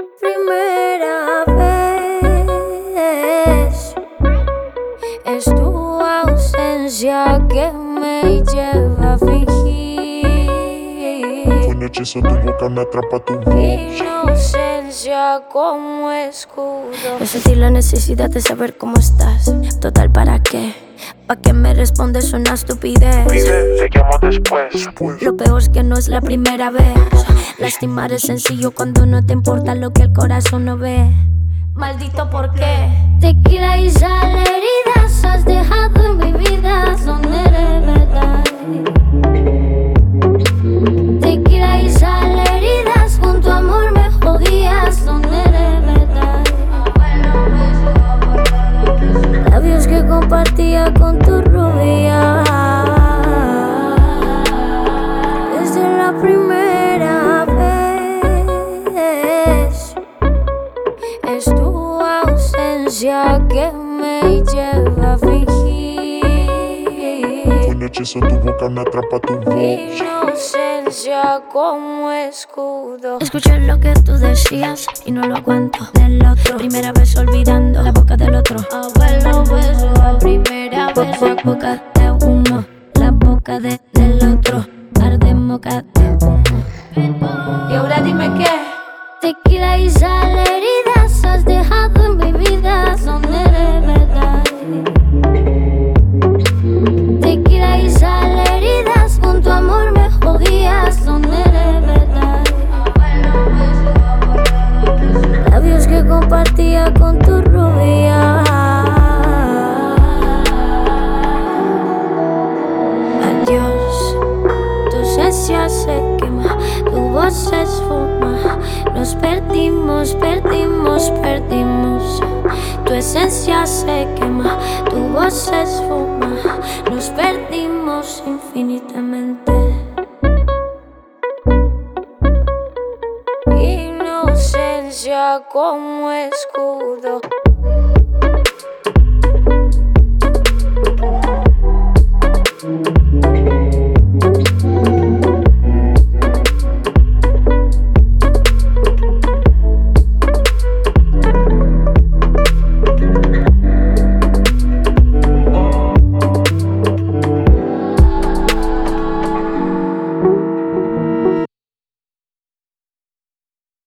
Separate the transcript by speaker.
Speaker 1: Primera vez es tu ausencia que me lleva a fingir.
Speaker 2: Con hechizo tu boca me atrapa tu voz.
Speaker 1: Inocencia como escudo. No sentí la necesidad de saber cómo estás. Total, ¿para qué? ¿Pa' qué me respondes una estupidez?
Speaker 2: Te llamo después.
Speaker 1: Lo peor es que no es la primera vez. Lastimar es sencillo cuando no te importa lo que el corazón no ve. Maldito, ¿por qué? Tequila y sal, heridas has dejado en mi vida donde de verdad. Tequila y sal, heridas con tu amor me jodías donde de verdad. Labios que compartía con tu rubia. Desde la primera vez es tu ausencia que me lleva a fingir.
Speaker 2: Con hechizo tu boca me atrapa tu voz.
Speaker 1: Inocencia como escudo. Escuché lo que tú decías y no lo cuento. Del otro, primera vez olvidando la boca del otro. Abuelo beso a primera vez. La boca de uno, la boca del otro. Arde moca de humo. Y ahora dime qué. Tequila y sal, heridas has dejado en mi vida donde de verdad. Tequila y sal, heridas con tu amor me jodías donde de verdad. Labios que compartía con tu rubia. Adiós, tu esencia se quema, tu voz se esfuma. Nos perdimos, perdimos, perdimos. Tu esencia se quema, tu voz se esfuma. Nos perdimos infinitamente. Inocencia como escudo.